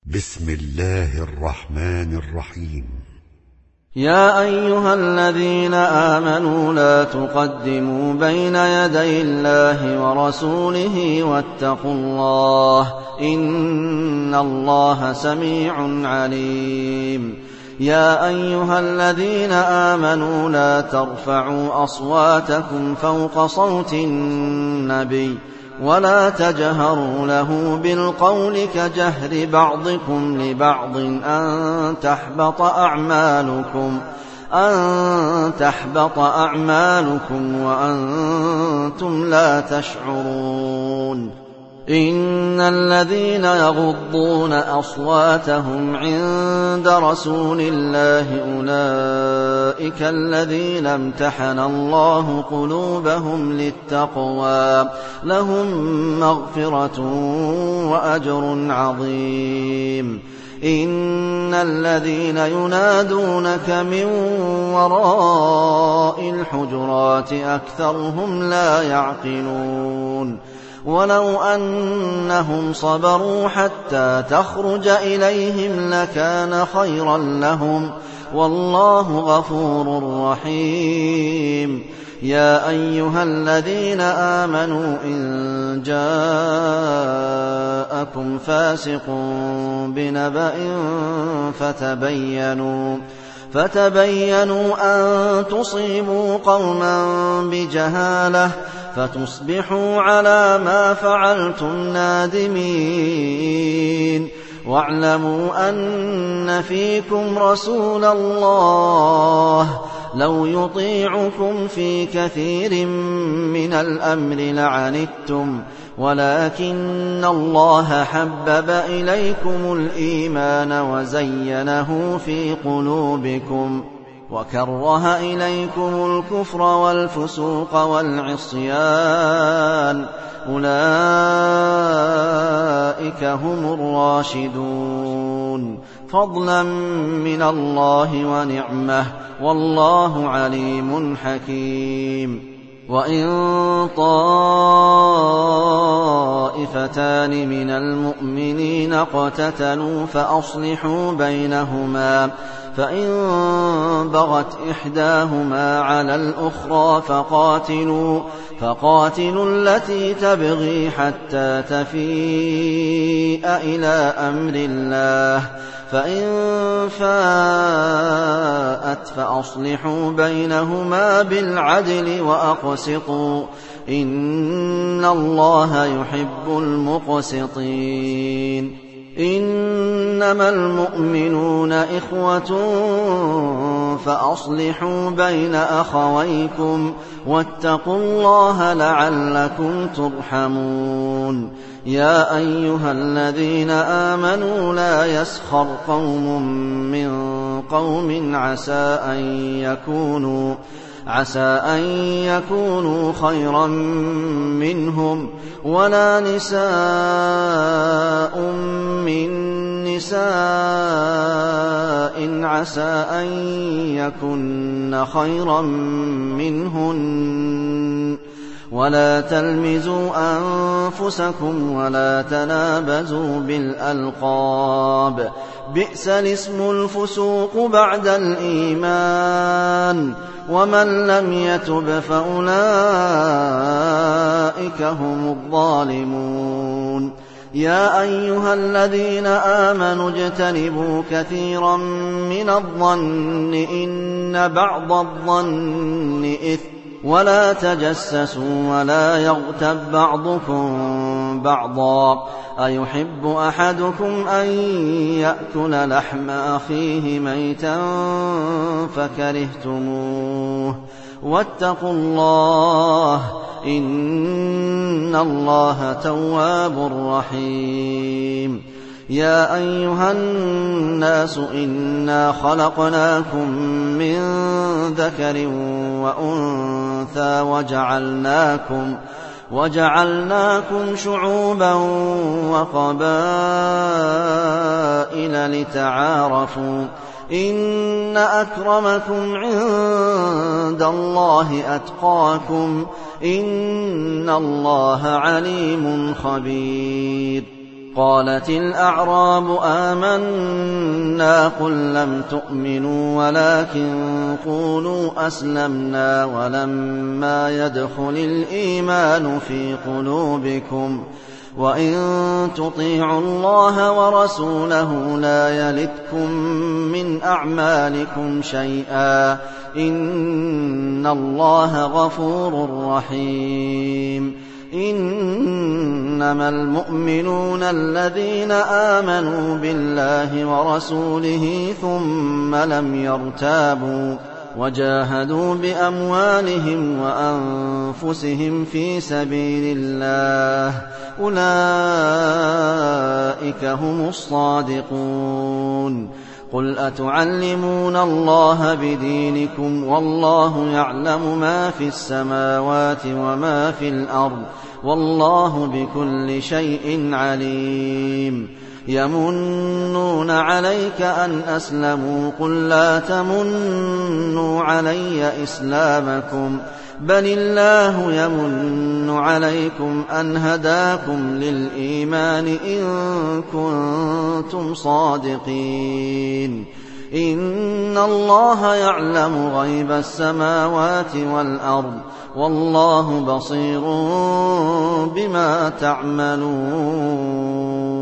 بسم الله الرحمن الرحيم. يا أيها الذين آمنوا لا تقدموا بين يدي الله ورسوله واتقوا الله إن الله سميع عليم. يا أيها الذين آمنوا لا ترفعوا أصواتكم فوق صوت النبي ولا تجهروا له بالقول كجهر بعضكم لبعض أن تحبط أعمالكم وأنتم لا تشعرون. إن الذين يغضون أصواتهم عند رسول الله أولئك الذين امتحن الله قلوبهم للتقوى لهم مغفرة وأجر عظيم. إن الذين ينادونك من وراء الحجرات أكثرهم لا يعقلون. ولو أنهم صبروا حتى تخرج إليهم لكان خيرا لهم والله غفور رحيم. يا أيها الذين آمنوا إن جاءكم فاسق بنبأ فتبينوا أن تصيبوا قوما بجهالة فتصبحوا على ما فعلتم نادمين. واعلموا أن فيكم رسول الله لو يطيعكم في كثير من الأمر لعنتم ولكن الله حبب إليكم الإيمان وزينه في قلوبكم وكره إليكم الكفر والفسوق والعصيان أولئك هم الراشدون فضلا من الله ونعمة والله عليم حكيم. وإن طائفتان من المؤمنين اقتتلوا فأصلحوا بينهما فإن بغت إحداهما على الأخرى فقاتلوا التي تبغي حتى تفيء إلى أمر الله فإن فاءت فأصلحوا بينهما بالعدل وأقسطوا إن الله يحب المقسطين. إنما المؤمنون إخوة فأصلحوا بين أخويكم واتقوا الله لعلكم ترحمون. يا أيها الذين آمنوا لا يسخر قوم من قوم عسى أن يكونوا خيرا منهم ولا نساء من نساء عسى أن يكن خيرا منهن ولا تلمزوا أنفسكم ولا تنابزوا بالألقاب بئس الاسم الفسوق بعد الإيمان ومن لم يتب فأولئك هم الظالمون. يا أيها الذين آمنوا اجتنبوا كثيرا من الظن إن بعض الظن إثم ولا تجسسوا ولا يغتب بعضكم بعضا أيحب أحدكم أن يأكل لحم أخيه ميتا فكرهتموه واتقوا الله إن الله تواب رحيم. يا أيها الناس إنا خلقناكم من ذكر وأنثى وجعلناكم شعوبا وقبائل لتعارفوا إن أكرمكم عند الله أتقاكم إن الله عليم خبير. قالت الأعراب آمنا قل لم تؤمنوا ولكن قولوا أسلمنا ولما يدخل الإيمان في قلوبكم وإن تطيعوا الله ورسوله لا يلتكم من أعمالكم شيئا إن الله غفور رحيم إنما المؤمنون الذين آمنوا بالله ورسوله ثم لم يرتابوا وجاهدوا بأموالهم وأنفسهم في سبيل الله أولئك هم الصادقون قل أتعلمون الله بدينكم والله يعلم ما في السماوات وما في الأرض والله بكل شيء عليم يمنون عليك أن أسلموا قل لا تمنوا علي إسلامكم بل الله يمن عليكم أن هداكم للإيمان إن كنتم صادقين إن الله يعلم غيب السماوات والأرض والله بصير بما تعملون